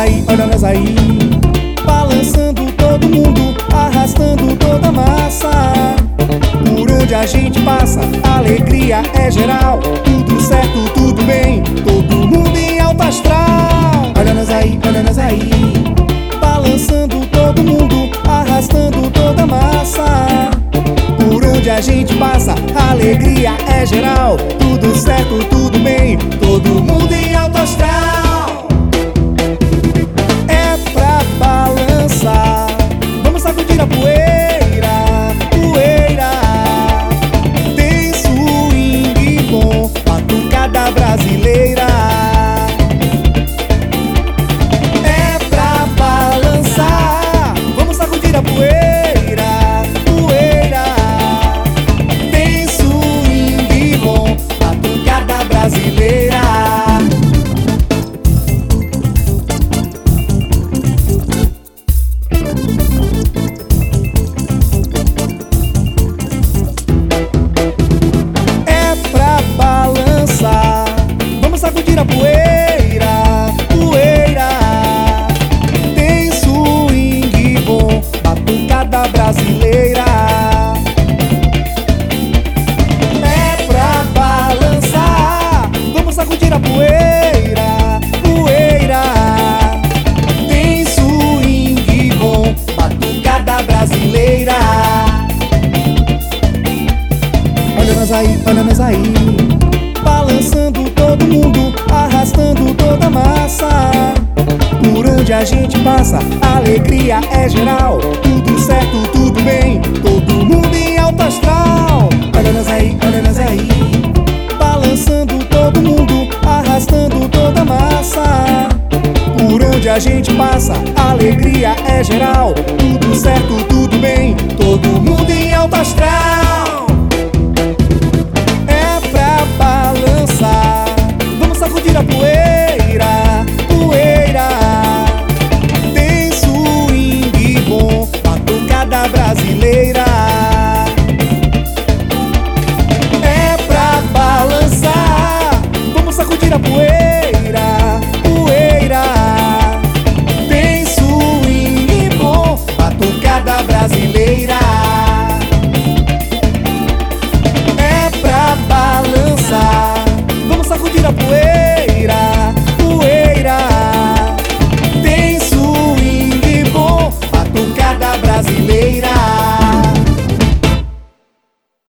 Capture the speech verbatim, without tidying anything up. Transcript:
aí, olha nós aí, balançando todo mundo, arrastando toda a massa. Por onde a gente passa, a alegria é geral. Tudo certo, tudo bem, todo mundo em alto astral. Olha nós aí, olha nós aí, balançando todo mundo, arrastando toda a massa. Por onde a gente passa, a alegria é geral. Tudo certo, tudo bem, todo mundo em alto astral. É pra balançar, vamos sacudir a poeira, poeira. Tem swing bom, batucada brasileira. É pra balançar, vamos sacudir a poeira. Sacudir a poeira, poeira. Tem swing bom, batucada brasileira. É pra balançar, vamos sacudir a poeira, poeira. Tem swing bom, batucada brasileira. Olha nós aí, olha nós aí, balançando todo mundo, arrastando toda a massa. Por onde a gente passa, a alegria é geral. Tudo certo, tudo bem, todo mundo em alto astral. Olha nós aí, olha nós aí, balançando todo mundo, arrastando toda a massa. Por onde a gente passa, a alegria é geral. Tudo certo, tudo bem, todo mundo em alto astral. Sacudir a poeira, poeira. Tem swing bom, batucada brasileira.